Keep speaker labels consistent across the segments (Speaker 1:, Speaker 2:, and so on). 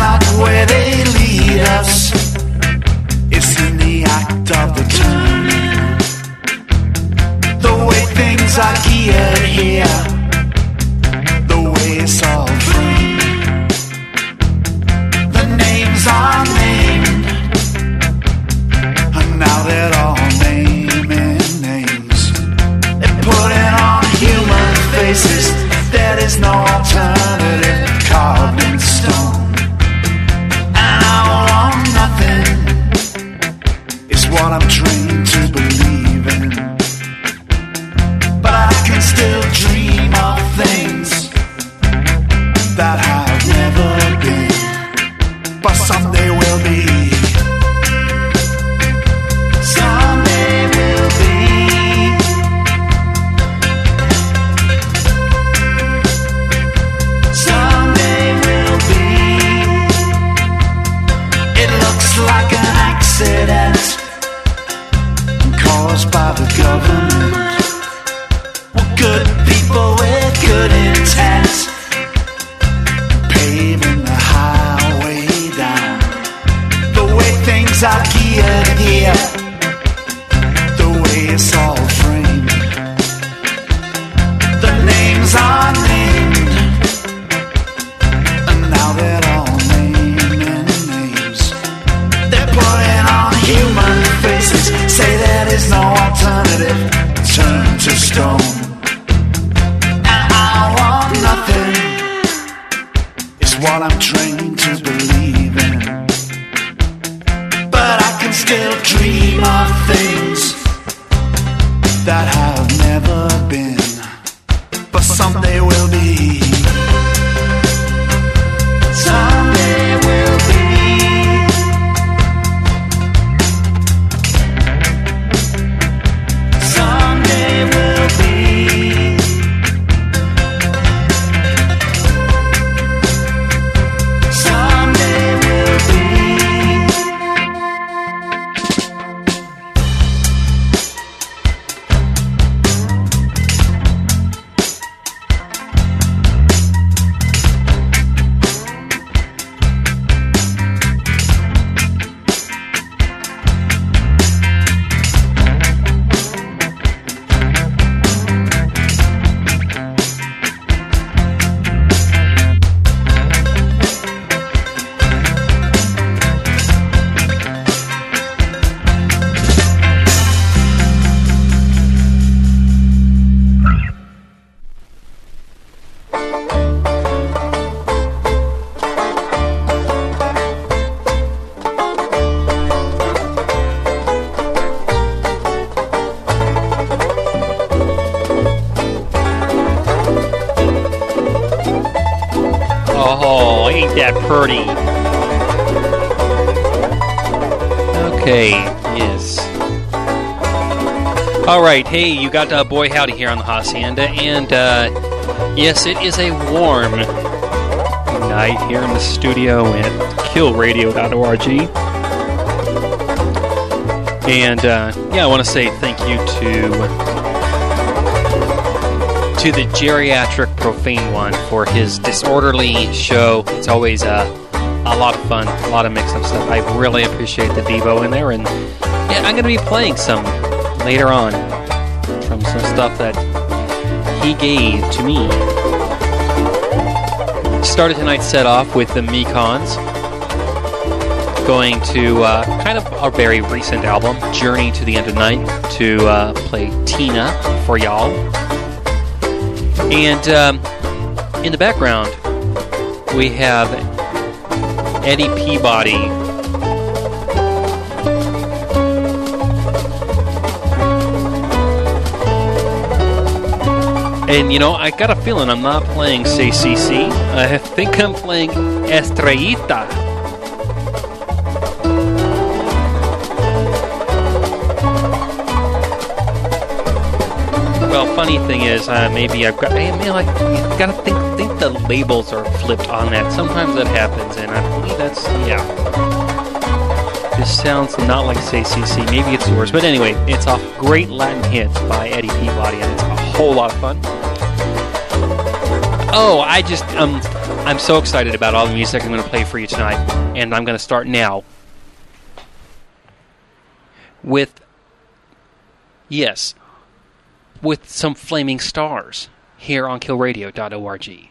Speaker 1: not where they lead us. It's in the act of the turning. The way things are geared here, the way it's all framed. The names are named, and now they're all naming names. They're putting on human faces. There is no alternative carved in stone. And I want nothing is what I'm trained to believe in. But I can still dream of things that have never been, but someday will be. Someday will be. Someday will be. It looks like an accident caused by the government. Good people with good intent, paving the highway down. The way things are geared here, the way it's all framed. The names are named, and now they're all naming names. They're putting on human faces, say there is no alternative, turn to stone. Nothing is what I'm trained to believe in, but I can still dream of things that have never been, but someday will be. Someday will be. Someday will be.
Speaker 2: Pretty. Okay, yes. Alright, hey, you got Boy Howdy here on the Hacienda, and yes, it is a warm night here in the studio at killradio.org. And yeah, I want to say thank you to the Geriatric Profane One for his disorderly show. It's always a lot of fun, a lot of mix-up stuff. I really appreciate the Devo in there, and yeah, I'm going to be playing some later on from some stuff that he gave to me. Started tonight's set off with the Mekons, going to kind of our very recent album, Journey to the End of Night, to play Tina for y'all. And in the background, we have Eddie Peabody. And, you know, I got a feeling I'm not playing Say CC. I think I'm playing Estrellita. Well, funny thing is, maybe I've got. I mean, like, you've got to think the labels are flipped on that. Sometimes that happens, and I believe that's This sounds not like Say CC. Maybe it's yours, but anyway, it's a great Latin hit by Eddie Peabody, and it's a whole lot of fun. Oh, I just I'm so excited about all the music I'm going to play for you tonight, and I'm going to start now with some Flaming Stars here on killradio.org.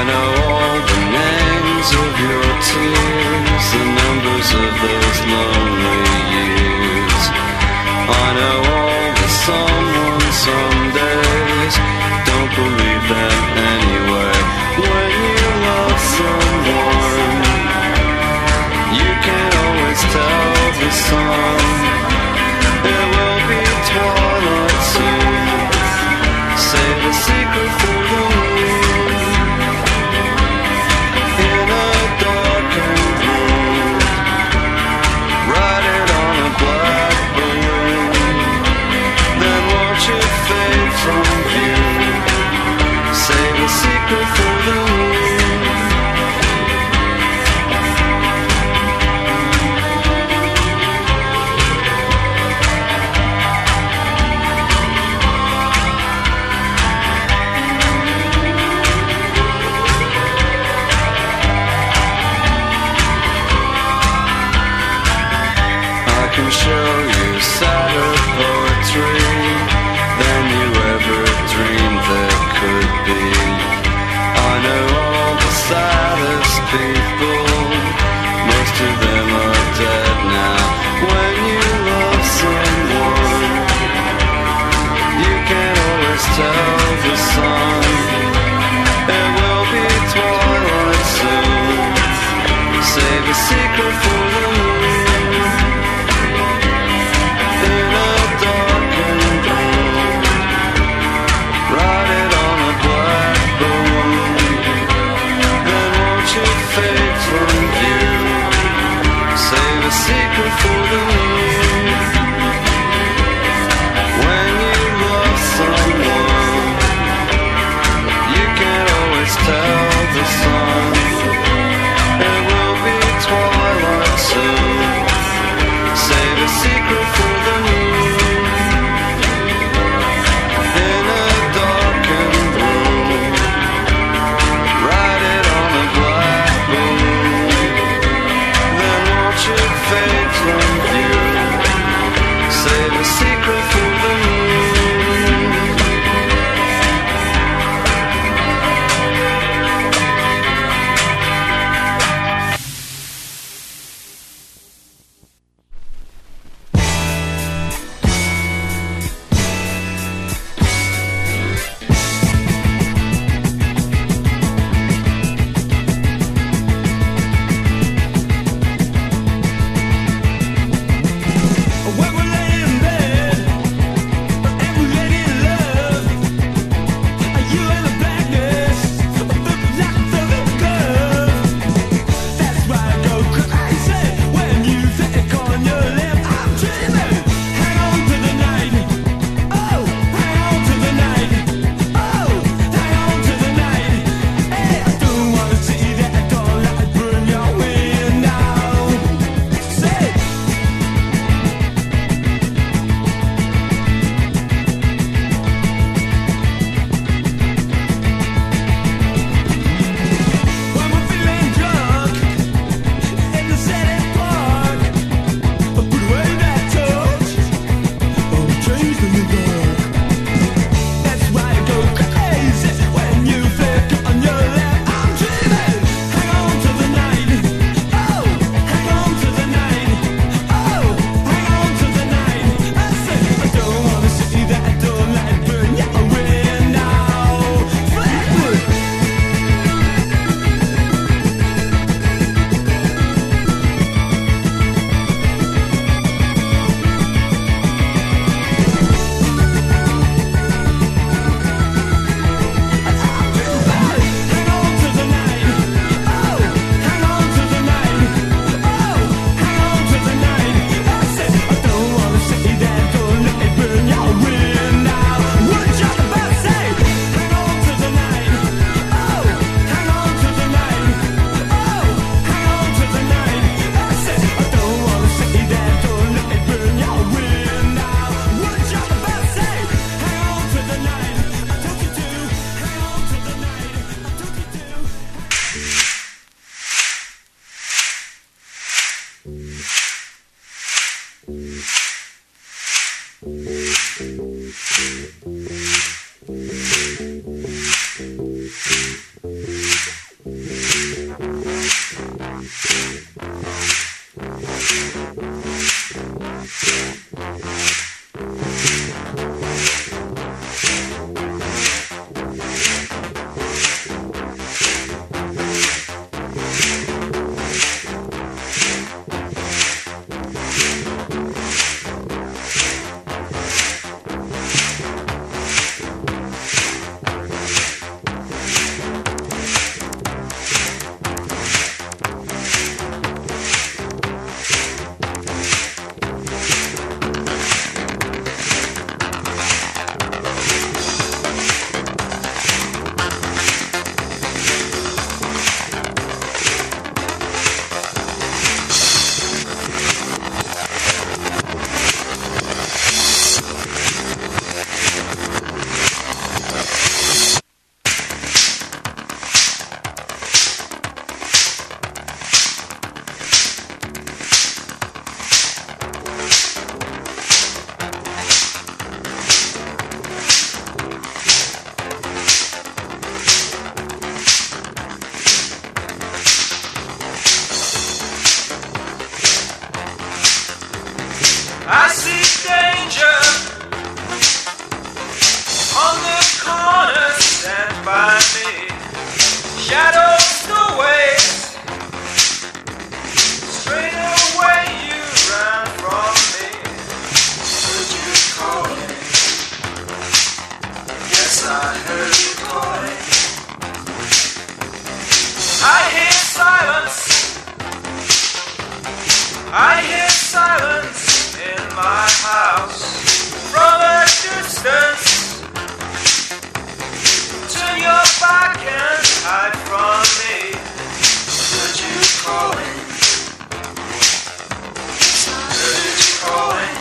Speaker 3: know all the names of your tears, the numbers of those lonely years. I know all the someone some days, don't believe that anyway. When you love someone, you can always tell the sun. It will be twilight soon. Save the secret for the moon. In a darkened room, write it on a black balloon, then watch it fade from view. Save the secret for the moon. Show you sadder poetry than you ever dreamed there could be. I know all the saddest people, most of them are dead now. When you love someone, you can always tell the sun. It will be twilight soon. Save a secret for the moon. Secret for the moon. When you love someone, you can always tell the sun. It will be twilight soon. Save a secret for the moon. In a darkened room, write it on a black balloon, then watch it fade from view. Save a secret for the moon.
Speaker 4: I hear silence in my house from a distance. Turn your back and hide from me. Heard you calling. Heard you calling.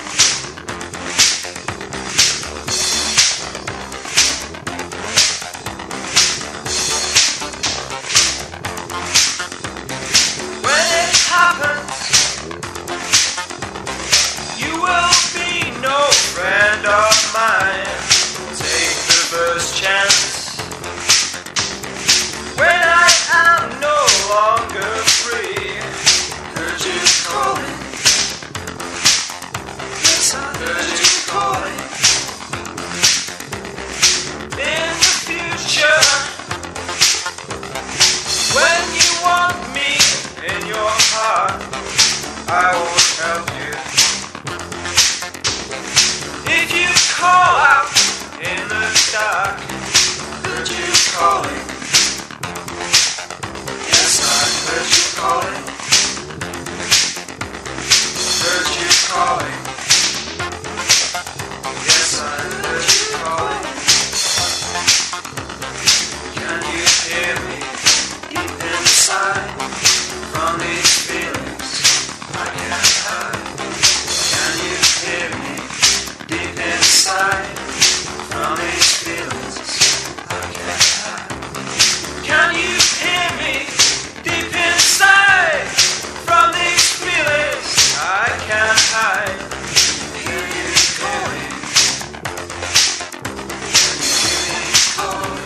Speaker 4: When it happens, you will be no friend of mine. Take the first chance. When I am no longer free, heard you calling. Yes, I heard you calling. In the future, when you want me in your heart, I will help you. If you call out in the dark, heard you calling. Yes, I heard you calling. Heard you calling. Yes, I heard you calling. Can you hear me deep inside from these feelings I can't hide? Can you hear me deep inside from these feelings I can't hide? Can you hear me deep inside from these feelings I can't hide? Hear you calling. Can you hear me calling?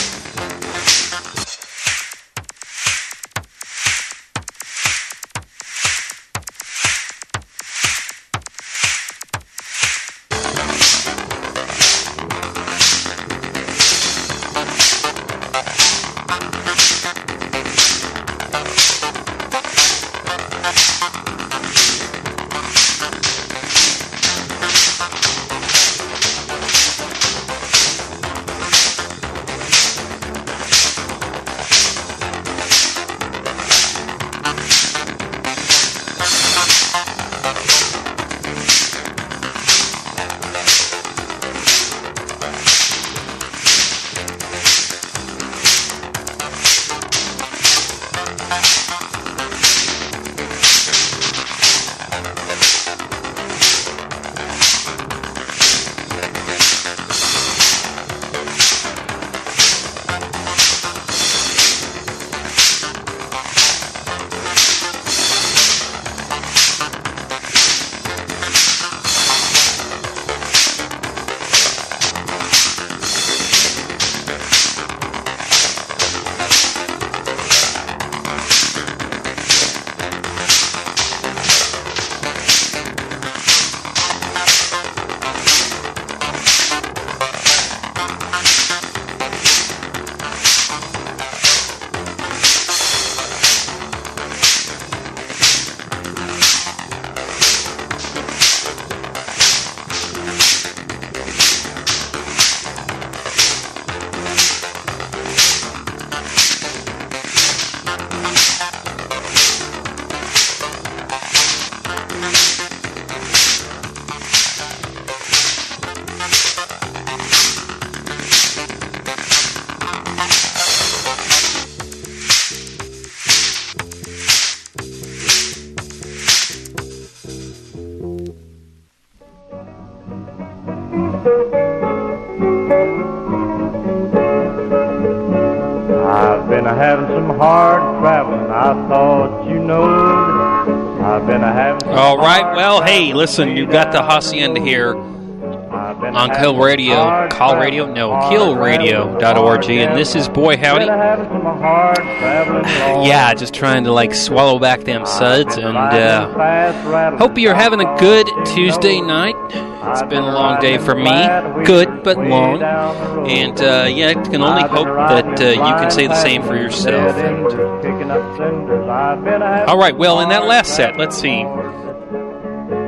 Speaker 5: I've been having some hard traveling. I thought you knowed. I've been having some
Speaker 2: All right,
Speaker 5: hard
Speaker 2: well, hey,
Speaker 5: traveling.
Speaker 2: listen, you've got the Hacienda here
Speaker 5: I've been
Speaker 2: on
Speaker 5: having
Speaker 2: Kill
Speaker 5: some
Speaker 2: Radio,
Speaker 5: hard
Speaker 2: Call Radio,
Speaker 5: traveling,
Speaker 2: no,
Speaker 5: hard
Speaker 2: killradio.org,
Speaker 5: traveling,
Speaker 2: and this is Boy Howdy.
Speaker 5: Been having some hard traveling, Lord.
Speaker 2: Yeah, just trying to, like, swallow back them suds, and
Speaker 5: Fast rattling.
Speaker 2: hope you're having a good Tuesday night. It's been a long day for me. Good, but long. And, yeah, I can only hope that you can say the same for yourself. And, all right, well, in that last set, let's see.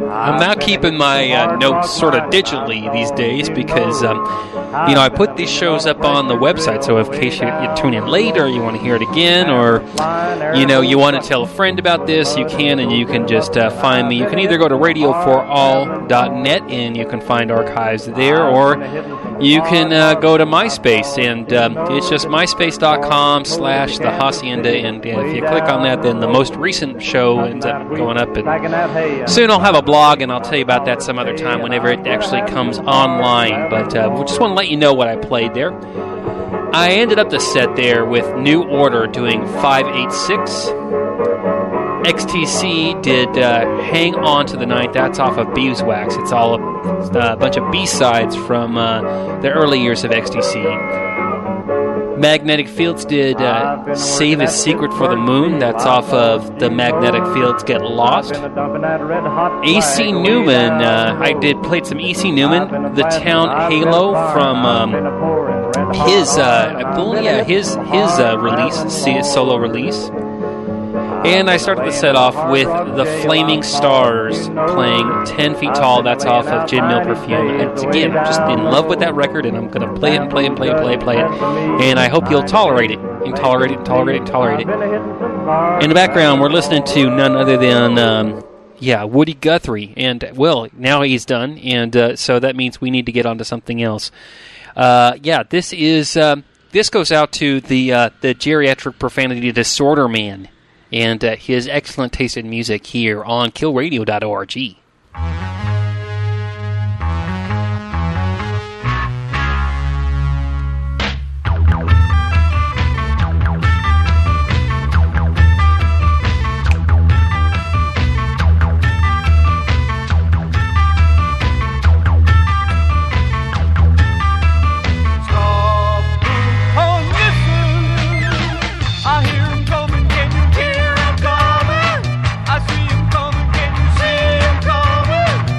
Speaker 2: I'm now keeping my notes sort of digitally these days because, I put these shows up on the website, so in case you tune in late or you want to hear it again or, you want to tell a friend about this, you can, and you can just find me. You can either go to radioforall.net and you can find archives there, or you can go to MySpace, and it's just myspace.com/The Hacienda, and if you click on that, then the most recent show ends up going up, and soon I'll have a blog, and I'll tell you about that some other time whenever it actually comes online, but we just want to let you know what I played there. I ended up the set there with New Order doing 586. XTC did Hang On to the Night. That's off of Beeswax. It's all a bunch of B-sides from the early years of XTC. Magnetic Fields did Save a Secret for the Moon. That's off of the Magnetic Fields Get Lost. A.C. Newman, I played some A.C. Newman, The Town Halo from his release, solo release. And I started the set off with the Flaming Stars playing 10 Feet Tall. That's off of Gin Mill Perfume. And again, I'm just in love with that record, and I'm going to play it and play it and play it and play it. And I hope you'll tolerate it. And tolerate it and tolerate it and tolerate it. In the background, we're listening to none other than, Woody Guthrie. And, well, now he's done. And so that means we need to get on to something else. This is... this goes out to the Geriatric Profanity Disorder Man and his excellent taste in music here on killradio.org.
Speaker 6: I see him coming, can you see him coming?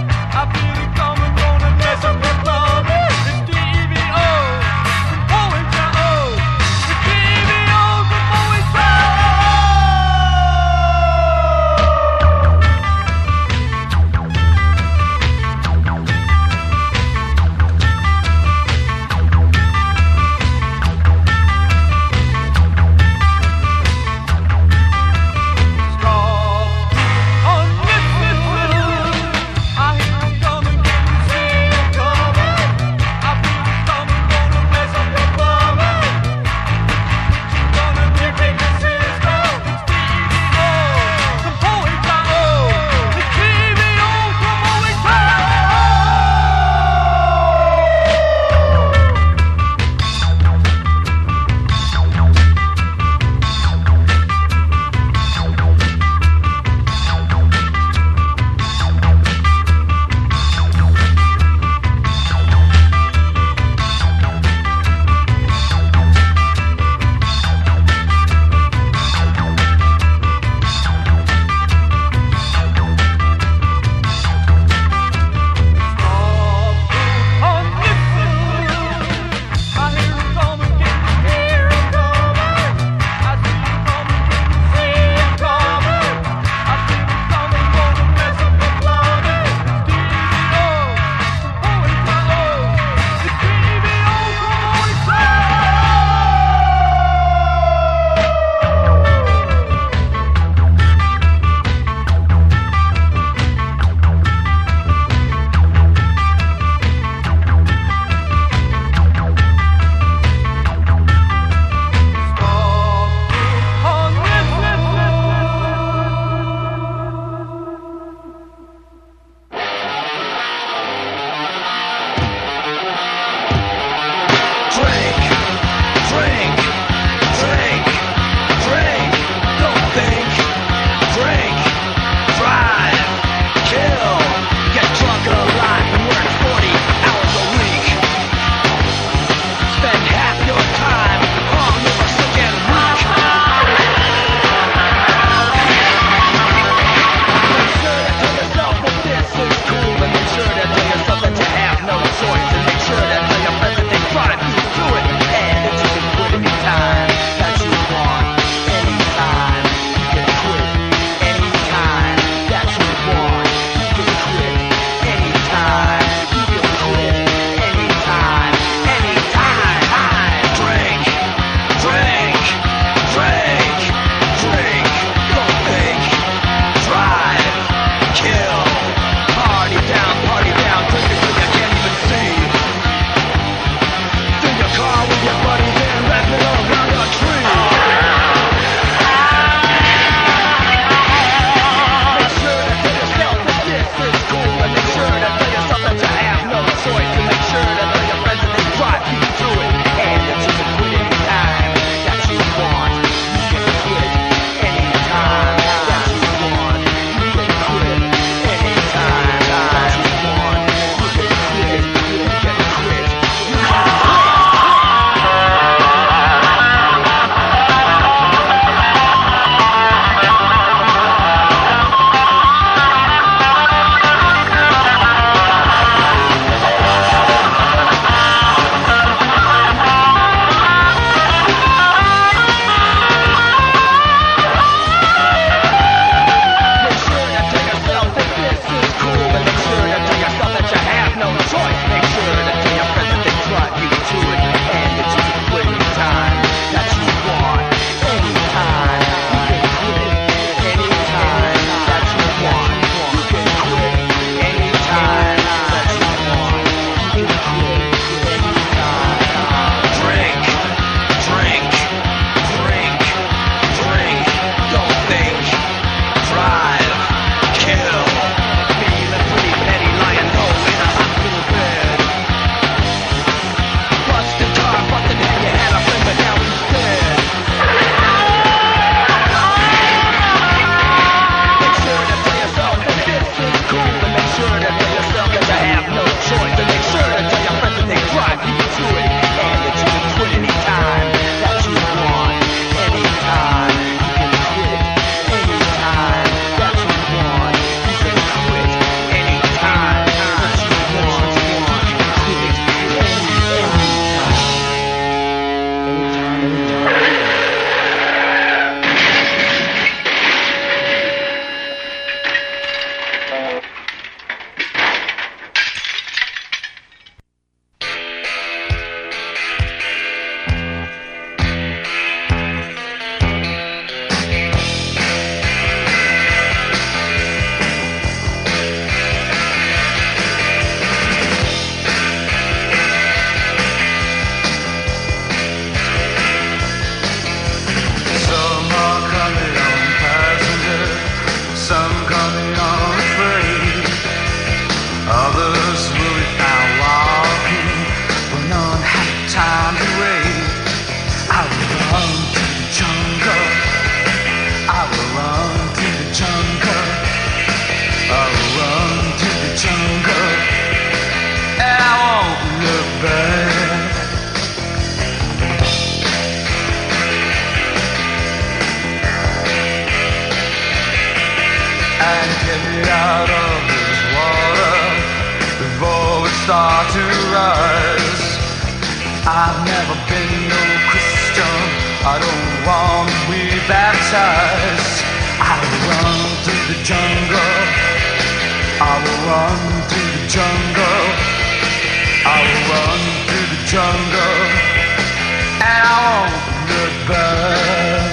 Speaker 4: and get me out of this water before we start to rise. I've never been no Christian, I don't want to be baptized. I will run through the jungle, I will run through the jungle, I will run through the jungle, and I won't look back.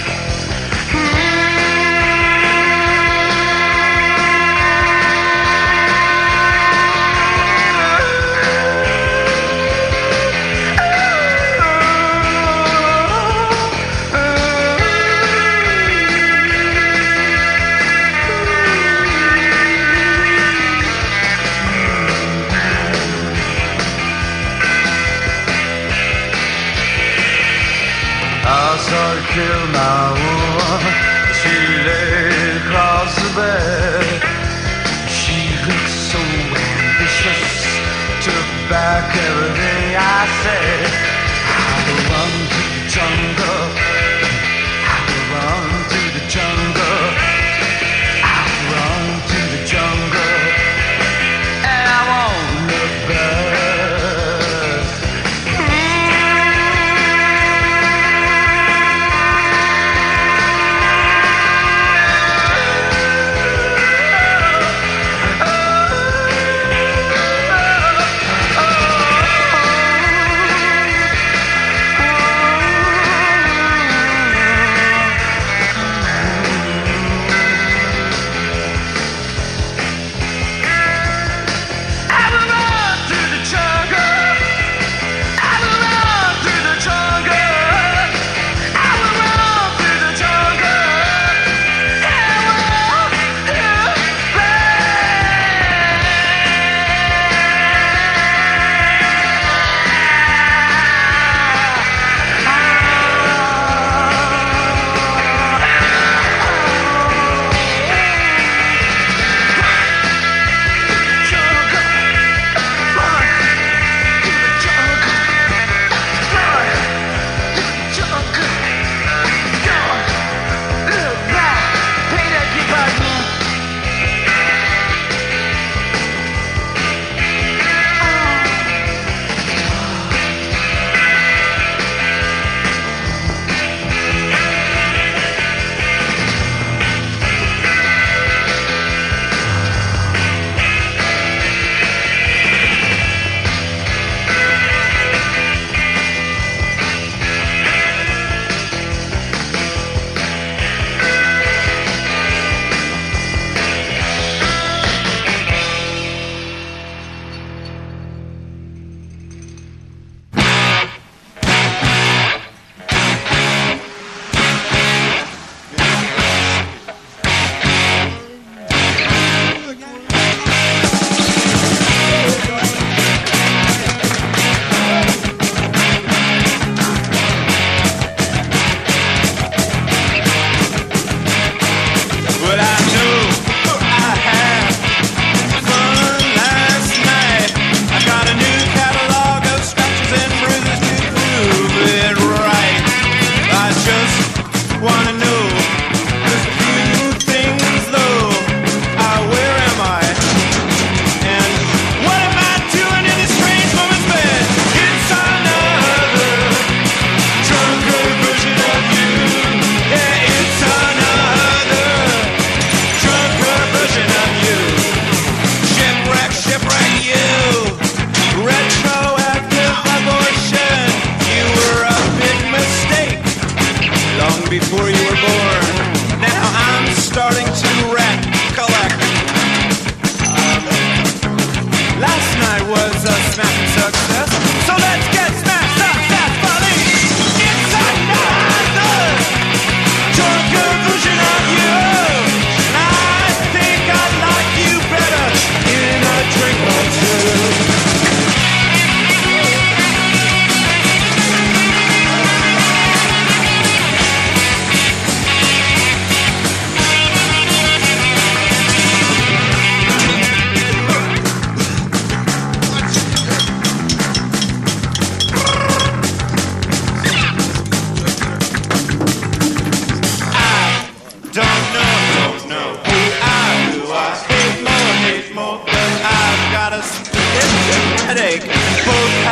Speaker 4: I saw her kill my woman. She lay across the bed. She looked so ambitious, took back everything I said. I will run through the jungle, I will run through the jungle, I will run through the jungle, and I won't look back.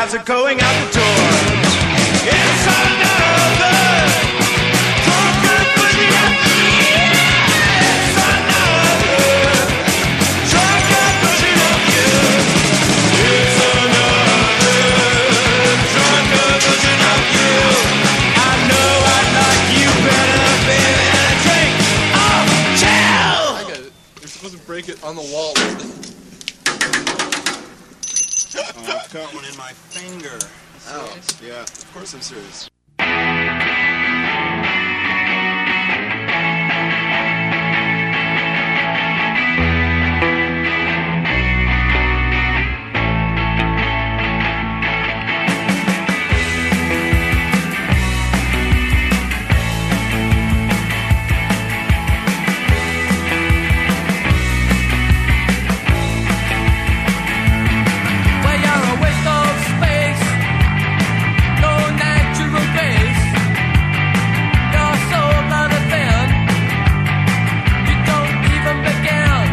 Speaker 1: guys are going out the door. It's another drunken version of you. It's another drunken version of you. It's another drunken version of you. I know I'd like you better, baby, than a drink of chill.
Speaker 6: I got it. You're supposed to break it on the wall.
Speaker 7: Oh, I've got one in my finger.
Speaker 6: Oh, yeah. Of course I'm serious.
Speaker 8: Well, you're a waste of space, no natural grace. You're so bloody thin, you don't even begin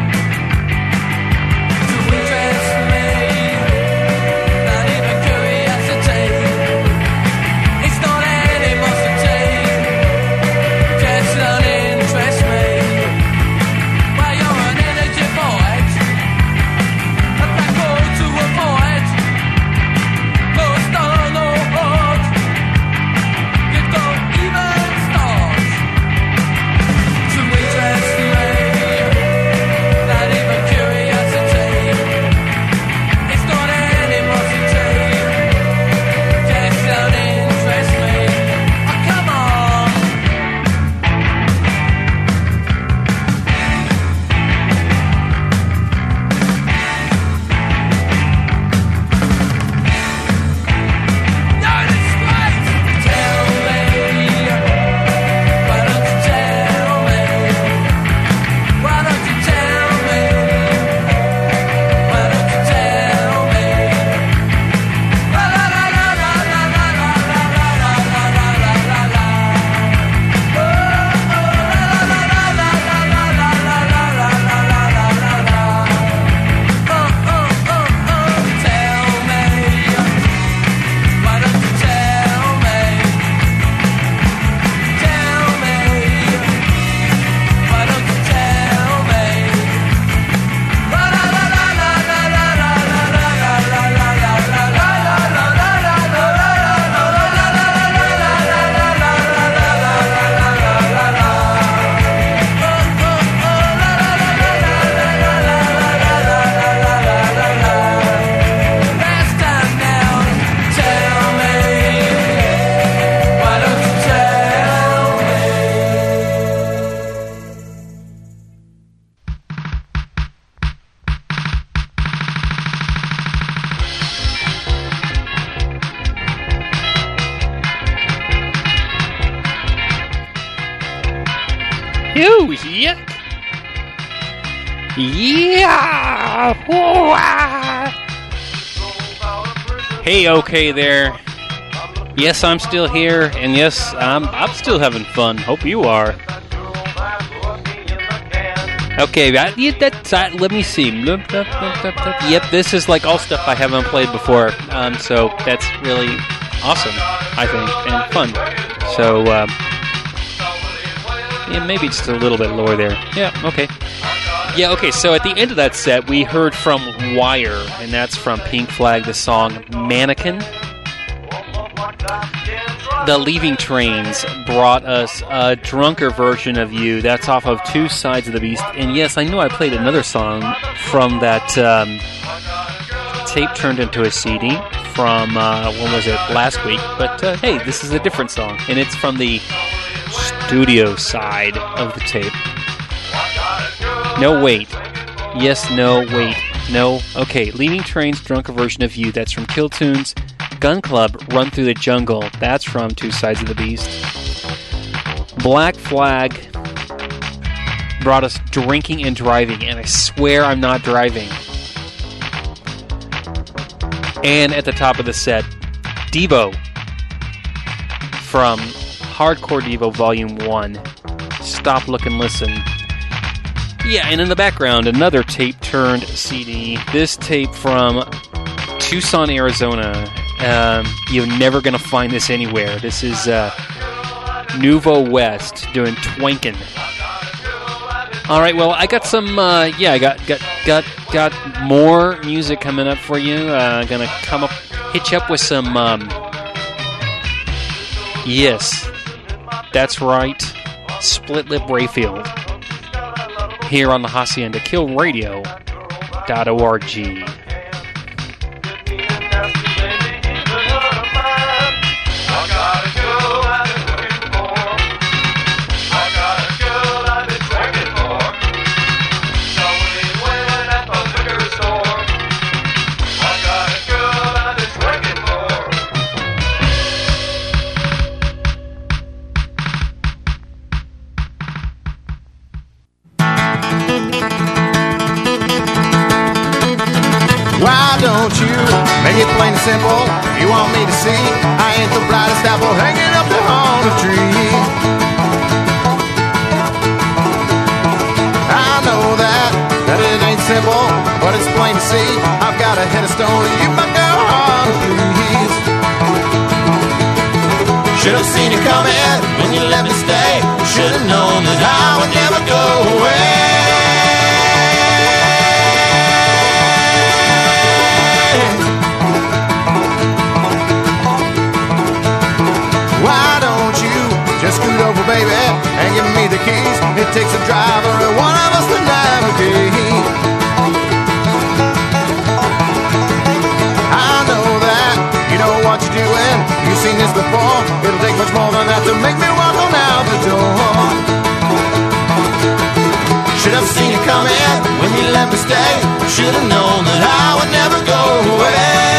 Speaker 8: to interest me. Not even curiosity. It's not animosity, just don't interest me. Well, you're an energy void, a black hole to avoid. No star, no heart. You don't even start to interest me. Not even curiosity. It's not animosity. Just don't interest me. Oh, come on. You're a disgrace. Tell me, why don't you tell me? Why don't you tell me? Why don't you tell me? La la la la la la la la la la la la la la la. Oh oh la la la la la la la la la la la la la la. Oh oh oh oh, tell me. Why don't you tell me? Tell me. Why don't you tell me? La la la la la la la la la la la la la la la Last time now, tell me. Why don't you tell me?
Speaker 2: Ew, yeah. Yeah. Whoa, ah. Hey, okay there. Yes, I'm still here, and yes, I'm still having fun. Hope you are. Okay, let me see. Yep, this is like all stuff I haven't played before, so that's really awesome, I think, and fun. So, yeah, maybe just a little bit lower there. Yeah, okay. Yeah, okay, so at the end of that set, we heard from Wire, and that's from Pink Flag, the song Mannequin. The Leaving Trains brought us a drunker version of You. That's off of Two Sides of the Beast. And yes, I know I played another song from that tape turned into a CD from, when was it, last week. But hey, this is a different song, and it's from the studio side of the tape. No, wait. Yes, no, wait. No. Okay, Leaving Train's drunker version of You. That's from Kill Tunes. Gun Club, Run Through the Jungle. That's from Two Sides of the Beast. Black Flag brought us Drinking and Driving, and I swear I'm not driving. And at the top of the set, Devo from Hardcore Devo Volume 1. Stop, Look, and Listen. Yeah, and in the background, another tape-turned CD. This tape from Tucson, Arizona. You're never going to find this anywhere. This is Nouveau West doing Twankin'. All right, well, I got some. I got more music coming up for you. Gonna hit you up with some. Yes, that's right. Split Lip Rayfield here on the Hacienda KillRadio.org.
Speaker 9: Make it plain and simple, you want me to see I ain't the brightest apple hanging up there on the tree. I know that it ain't simple, but it's plain to see I've got to hit a stone to you, my girl, heart, please. Should've seen you coming when you let me stay. Should've known that I would never go away. Scoot over, baby, and give me the keys. It takes a driver and one of us to navigate. I know that you know what you're doing. You've seen this before. It'll take much more than that to make me walk on out the door. Should have seen you coming when you let me stay. Should have known that I would never go away.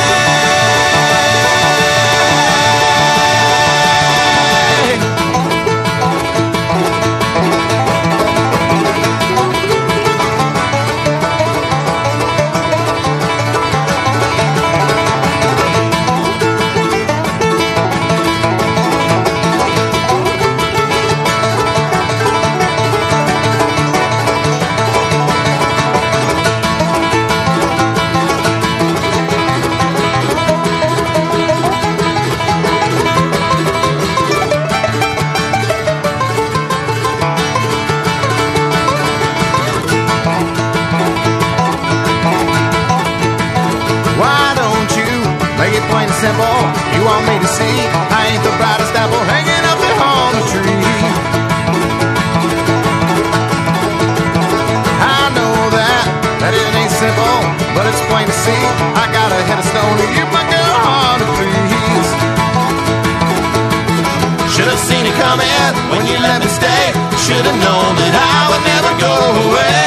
Speaker 9: Simple, you want me to see I ain't the brightest apple hanging up there on the tree. I know that it ain't simple, but it's plain to see I gotta hit a stone to you, my girl, heart, please. Should've seen it coming when you let me stay. Should've known that I would never go away.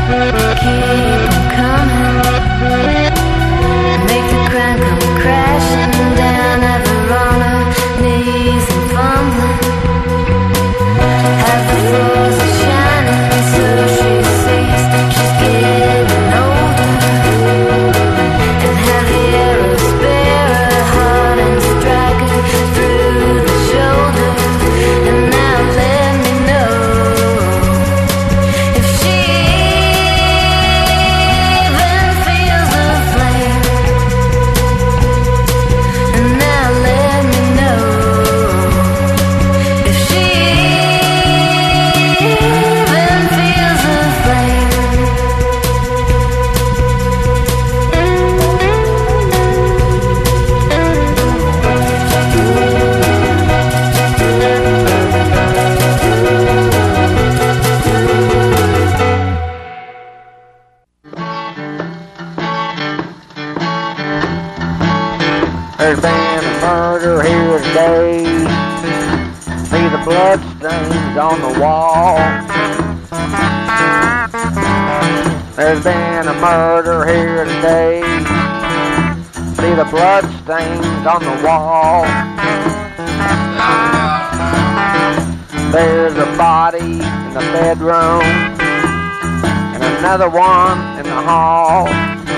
Speaker 10: There's been a murder here today. See the blood stains on the wall. There's been a murder here today. See the blood stains on the wall. There's a body in the bedroom and another one in the hall.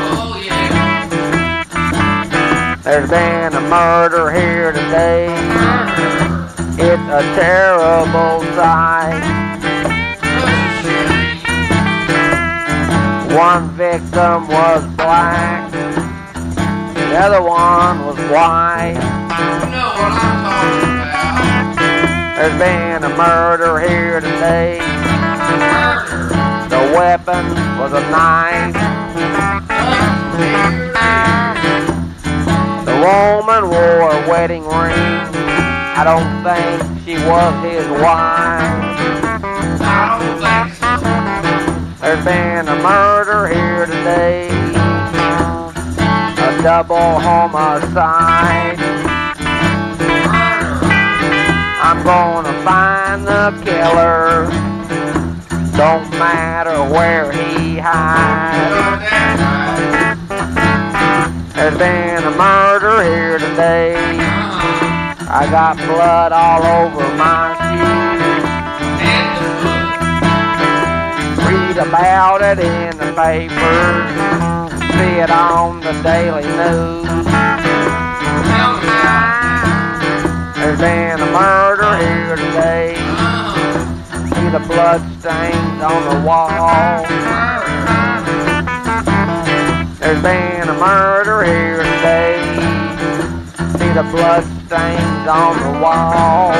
Speaker 10: There's been a murder here today. It's a terrible sight. One victim was black, the other one was white.
Speaker 8: You know what I'm talking about.
Speaker 10: There's been a murder here today.
Speaker 8: Murder.
Speaker 10: The weapon was a knife. The woman wore a wedding ring. I don't think she was his wife.
Speaker 8: I don't think so.
Speaker 10: There's been a murder here today. A double homicide. I'm gonna find the killer. Don't matter where he hides. There's been a murder here today. I got blood all over my shoes. Read about it in the papers. See it on the daily news. There's been a murder here today. See the blood stains on the wall. There's been a murder here today. See the blood stains on the wall.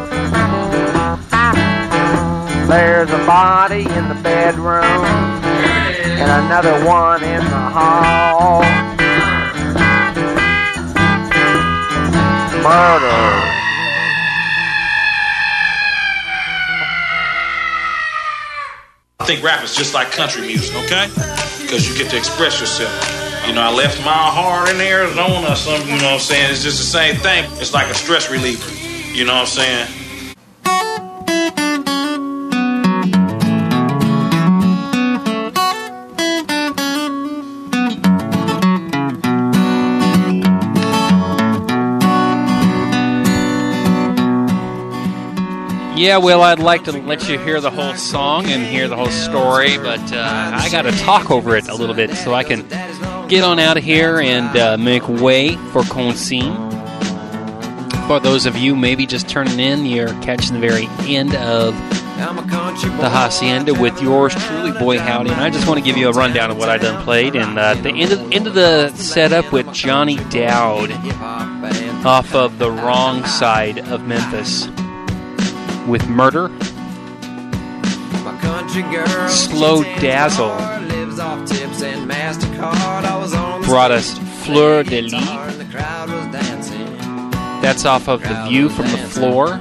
Speaker 10: There's a body in the bedroom and another one in the hall. Murder.
Speaker 11: I think rap is just like country music, okay? Because you get to express yourself. You know, I left my heart in Arizona or something, you know what I'm saying? It's just the same thing. It's like a stress reliever, you know what I'm saying?
Speaker 2: Yeah, well, I'd like to let you hear the whole song and hear the whole story, but I got to talk over it a little bit so I can get on out of here and make way for Consigne. For those of you maybe just turning in, you're catching the very end of the Hacienda with yours truly, Boy Howdy, and I just want to give you a rundown of what I done played. And the end of the setup with Johnny Dowd off of The Wrong Side of Memphis. With Murder, Slow Dazzle brought us Fleur de Lis. That's off of The View from the Floor.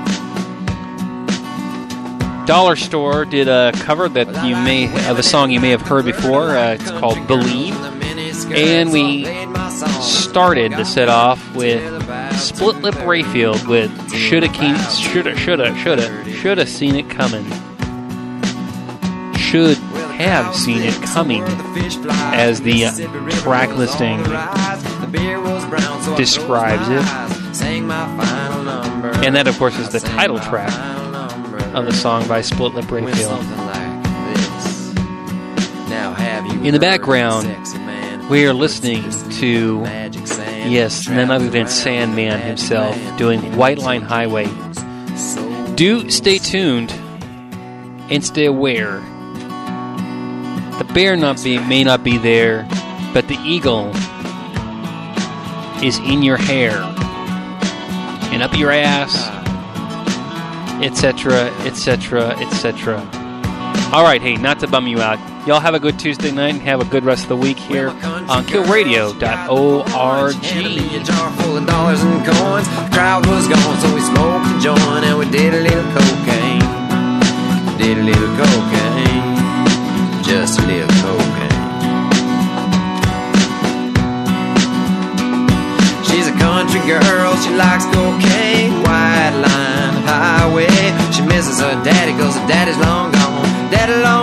Speaker 2: Dollar Store did a cover that of a song you may have heard before. It's called Believe. And we started to set off with Split Lip Rayfield with Shoulda Seen It Coming. Should have seen it coming, as the track listing describes it. And that, of course, is the title track of the song by Split Lip Rayfield. In the background, we are listening to, yes, none other than Sandman himself doing White Line Highway. Do stay tuned and stay aware. The bear may not be there, but the eagle is in your hair and up your ass, etc., etc., etc. All right, hey, not to bum you out. Y'all have a good Tuesday night and have a good rest of the week here on killradio.org.
Speaker 8: A jar full of dollars and coins. The crowd was gone, so we smoked a joint and we did a little cocaine. Did a little cocaine. Just a little cocaine. She's a country girl, she likes cocaine. White Line Highway. She misses her daddy, 'cause her daddy's long gone. Daddy long